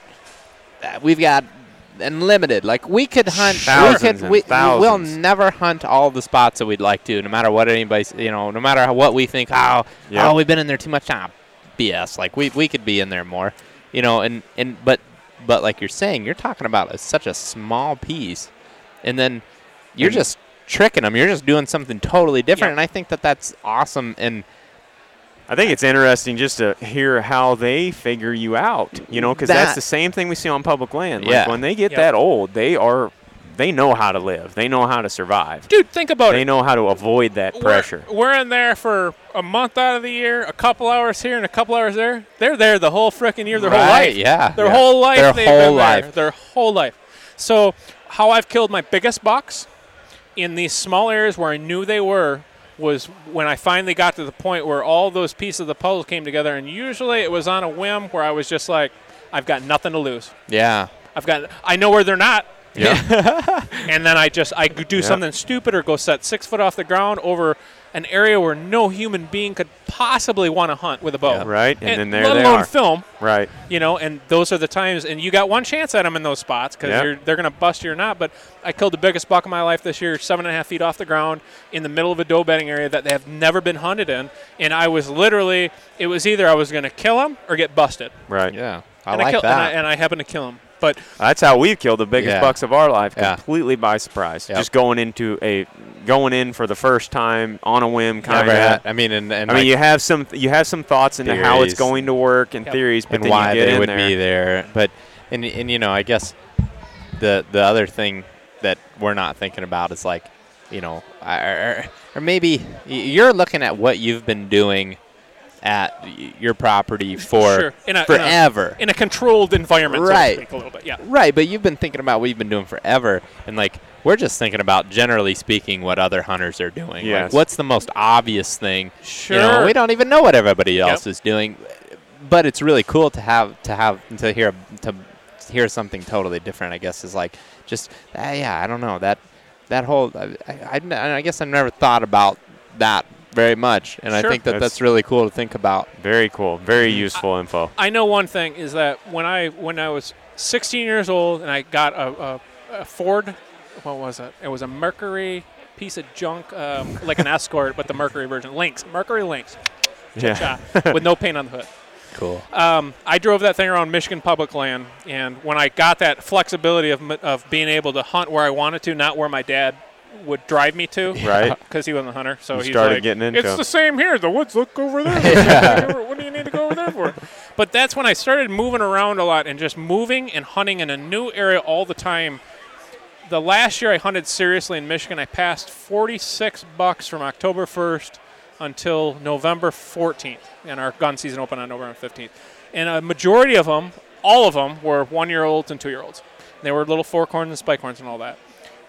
unlimited, like we could hunt Thousands and we'll thousands. never hunt all the spots that we'd like to, no matter what anybody's, no matter what we think, Yeah. we've been in there too much time. BS, like we could be in there more, but like you're saying, you're talking about such a small piece, and then you're just tricking them. You're just doing something totally different, and I think that's awesome. And I think it's interesting just to hear how they figure you out, because that's the same thing we see on public land. Like Yeah. when they get that old, they know how to live. They know how to survive. Dude, think about They it. know how to avoid that pressure. We're in there for a month out of the year, a couple hours here and a couple hours there. They're there the whole freaking year, their whole Right, life. yeah. Their Yeah. whole life. Their they've whole been there. life. Their whole life. So how I've killed my biggest bucks in these small areas where I knew they were was when I finally got to the point where all those pieces of the puzzle came together, and usually it was on a whim where I was just like, I've got nothing to lose. yeah, I know where they're not. Yeah. And then I do something stupid or go set 6 foot off the ground over an area where no human being could possibly want to hunt with a bow. Right, and then there let they alone are. film. Right. And those are the times, and you got one chance at them in those spots because they're going to bust you or not. But I killed the biggest buck of my life this year, 7.5 feet off the ground in the middle of a doe bedding area that they have never been hunted in. And I was literally, it was either I was going to kill him or get busted. Right. yeah. And I happened to kill him. But That's how we've killed the biggest Yeah. bucks of our life, Yeah. completely by surprise. Yep. Just going in for the first time on a whim, kind Never had, of. I mean, and I mean, you have some thoughts into how it's Theories. going to work and theories, but and then why you get they in would there. be there. But and I guess the other thing that we're not thinking about is like, or maybe you're looking at what you've been doing at your property for Sure. forever. In a controlled environment, Right. so to speak, a little bit, yeah. Right, but you've been thinking about what you've been doing forever, and like we're just thinking about, generally speaking, what other hunters are doing. Yes. Like, what's the most obvious thing? Sure. We don't even know what everybody else Yep. is doing, but it's really cool to hear something totally different. I guess is like just I don't know that whole I guess I've never thought about that very much, and I Sure. think that's really cool to think about. Very cool. Very useful info. I know one thing is that when I was 16 years old and I got a Ford, what was it? It was a Mercury piece of junk, like an Escort, but the Mercury version. Mercury Lynx, Yeah. with no paint on the hood. Cool. I drove that thing around Michigan public land, and when I got that flexibility of being able to hunt where I wanted to, not where my dad would drive me to, Right. because he wasn't a hunter. So You he's started like, getting into it's it. the same here. The woods look over there. What do you need to go over there for? But that's when I started moving around a lot and just moving and hunting in a new area all the time. The last year I hunted seriously in Michigan, I passed 46 bucks from October 1st until November 14th, and our gun season opened on November 15th. And a majority of them, all of them, were 1-year-olds and 2-year-olds. They were little forkhorns and spikehorns and all that.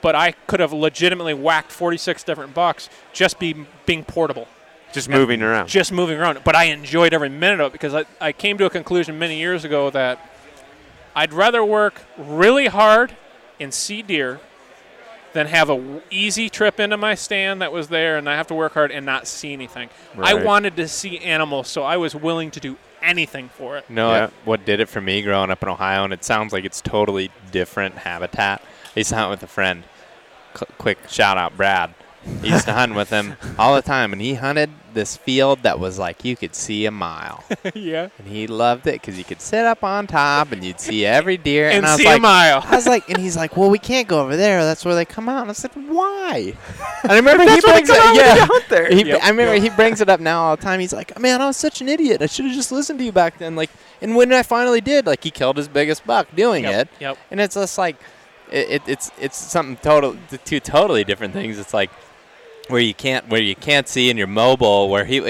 but I could have legitimately whacked 46 different bucks just being portable. Just moving around. Just moving around. But I enjoyed every minute of it because I came to a conclusion many years ago that I'd rather work really hard and see deer than have a easy trip into my stand that was there and I have to work hard and not see anything. Right. I wanted to see animals, so I was willing to do anything for it. What did it for me growing up in Ohio, and it sounds like it's totally different habitat. I used to hunt with a friend. Quick shout out, Brad. He used to hunt with him all the time, and he hunted this field that was like you could see a mile. Yeah. And he loved it because you could sit up on top and you'd see every deer. And I was see like, a mile. I was like, and he's like, well, we can't go over there. That's where they come out. And I said, why? And I remember he brings it. Yeah. I remember he brings it up now all the time. He's like, man, I was such an idiot. I should have just listened to you back then. Like, and when I finally did, like, he killed his biggest buck doing it. Yep. And it's just like, it's something two totally different things. It's like where you can't see and you're mobile. Where he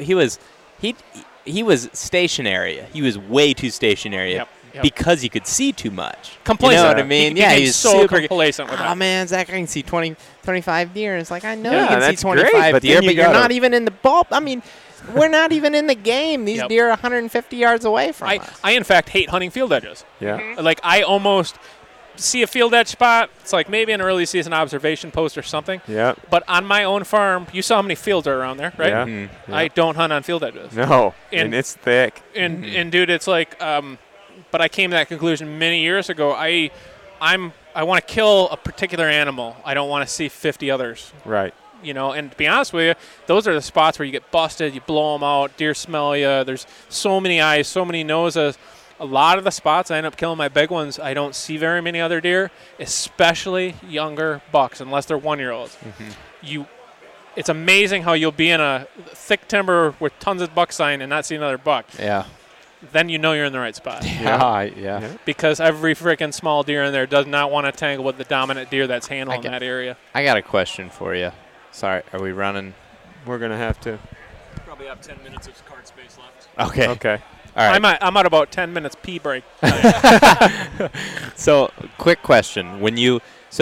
was stationary. He was way too stationary. Yep. Because he could see too much. Complacent. You know what I mean? He became he's so super complacent with Oh, that. man, Zach, I can see 25 deer. And it's like, I know Yeah, you can see that's 25 great, but deer, then you but you're gotta- not even in the ball. I mean, we're not even in the game. These Yep. deer are 150 yards away from us. I, in fact, hate hunting field edges. Yeah. Like, I almost see a field edge spot. It's like maybe an early season observation post or something. Yeah. But on my own farm, you saw how many fields are around there, right? Yeah. Mhm. I don't hunt on field edges. No. And- And it's thick. And dude, it's like, but I came to that conclusion many years ago. I want to kill a particular animal. I don't want to see 50 others. Right. You know, and to be honest with you, those are the spots where you get busted, you blow them out, deer smell you. There's so many eyes, so many noses. A lot of the spots I end up killing my big ones, I don't see very many other deer, especially younger bucks, unless they're 1-year-olds. It's amazing how you'll be in a thick timber with tons of buck sign and not see another buck. Yeah. Then you know you're in the right spot. Yeah. Because every freaking small deer in there does not want to tangle with the dominant deer that's handling that area. I got a question for you. Sorry, are we running? We're going to have to. Probably have 10 minutes of card space left. Okay. Okay. All right. I'm at about 10 minutes pee break. So, quick question: when you're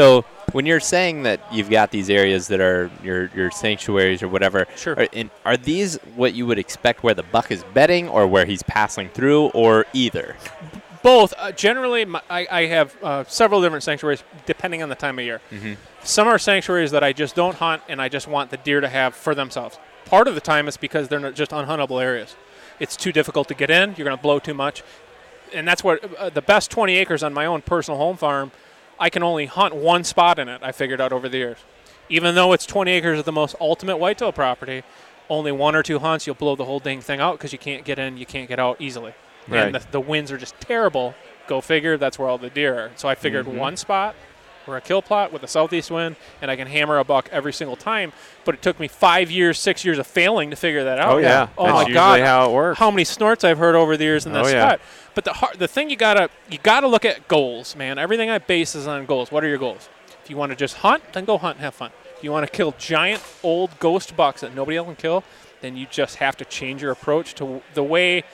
saying that you've got these areas that are your sanctuaries or whatever, Sure. are these what you would expect where the buck is bedding or where he's passing through, or either? Both. Generally, I have several different sanctuaries depending on the time of year. Mm-hmm. Some are sanctuaries that I just don't hunt and I just want the deer to have for themselves. Part of the time it's because they're not just unhuntable areas. It's too difficult to get in. You're going to blow too much. And that's what the best 20 acres on my own personal home farm, I can only hunt one spot in it, I figured out over the years. Even though it's 20 acres of the most ultimate whitetail property, only 1 or 2 hunts, you'll blow the whole dang thing out because you can't get in, you can't get out easily. Right. And the winds are just terrible. Go figure, that's where all the deer are. So I figured one spot or a kill plot with a southeast wind, and I can hammer a buck every single time. But it took me 5 years, 6 years of failing to figure that out. Oh, yeah. Oh, That's my usually God. how it works. How many snorts I've heard over the years in that Oh, yeah. spot. But the thing you gotta look at goals, man. Everything I base is on goals. What are your goals? If you want to just hunt, then go hunt and have fun. If you want to kill giant old ghost bucks that nobody else can kill, then you just have to change your approach to the way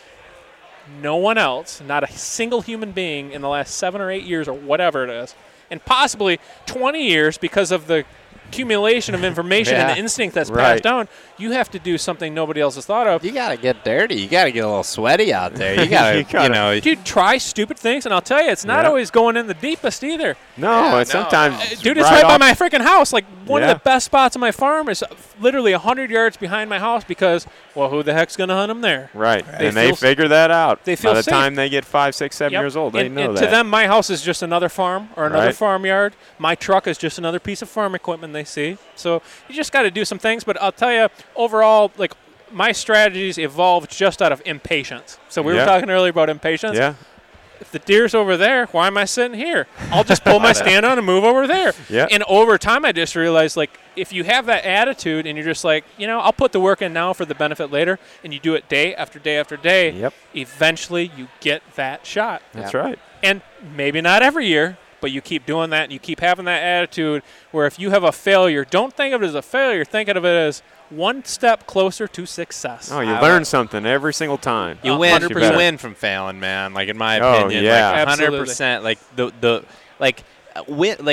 no one else, not a single human being in the last 7 or 8 years or whatever it is, and possibly 20 years because of the accumulation of information and the instinct that's passed down, you have to do something nobody else has thought of. You gotta get dirty. You gotta get a little sweaty out there. You gotta, Dude, try stupid things, and I'll tell you, it's not always going in the deepest either. No, and sometimes. Dude, it's right by off- my freaking house. Like, one of Yeah. the best spots on my farm is literally 100 yards behind my house because, well, who the heck's going to hunt them there? Right. They And they feel- figure that out. they feel By the safe. time they get 5, 6, 7 Yep. years old, they and, know and that. to them, my house is just another farm or another Right. farmyard. My truck is just another piece of farm equipment they see. So you just got to do some things. But I'll tell you, overall, like, my strategies evolved just out of impatience. So we were Yeah. talking earlier about impatience. Yeah. If the deer's over there, why am I sitting here? I'll just pull my stand on and move over there. Yeah. And over time, I just realized, like, if you have that attitude and you're just like, you know, I'll put the work in now for the benefit later, and you do it day after day after day, Yep. eventually you get that shot. That's right. And maybe not every year, but you keep doing that and you keep having that attitude where if you have a failure, don't think of it as a failure. Think of it as one step closer to success. Oh, you learn something every single time. You win. 100%. You win from failing, man. Like in my Oh, opinion, yeah. like Absolutely. 100%. Like the win. Like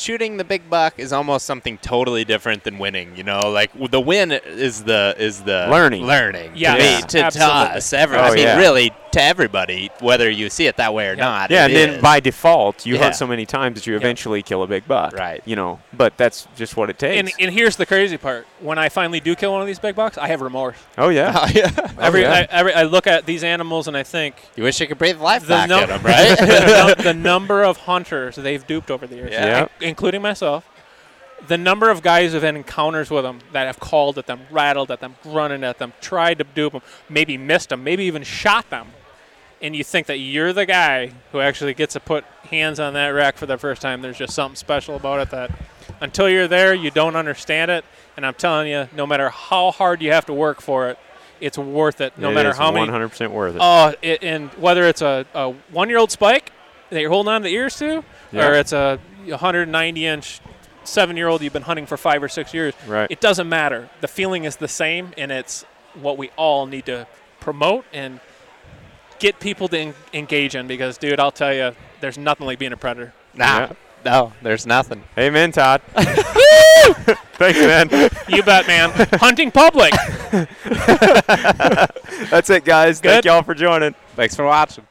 shooting the big buck is almost something totally different than winning. You know, like the win is the Learning. Yeah, to me, to absolutely. us. I mean, really, to everybody, whether you see it that way or not. Yeah, it and then is. by default, you Yeah. hunt so many times that you eventually kill a big buck. Right. You know, but that's just what it takes. And here's the crazy part: when I finally do kill one of these big bucks, I have remorse. oh yeah. I look at these animals and I think You wish you could breathe life the, back num- in them, right? the number of hunters they've duped over the years, Yeah. including myself. The number of guys who've had encounters with them that have called at them, rattled at them, grunted at them, tried to dupe them, maybe missed them, maybe even shot them. And you think that you're the guy who actually gets to put hands on that rack for the first time. There's just something special about it that until you're there, you don't understand it. And I'm telling you, no matter how hard you have to work for it, it's worth it. No It matter is how many. 100% worth it. Oh, and whether it's a 1-year-old spike that you're holding on to the ears to, Yeah. or it's a 190-inch 7-year-old you've been hunting for 5 or 6 years, Right. it doesn't matter. The feeling is the same, and it's what we all need to promote and get people to engage in. Because, dude, I'll tell you, there's nothing like being a predator. Nah, no, there's nothing. Amen, Todd. Thanks, man. You bet, man. Hunting public. That's it, guys. Thank Good. y'all for joining. Thanks for watching.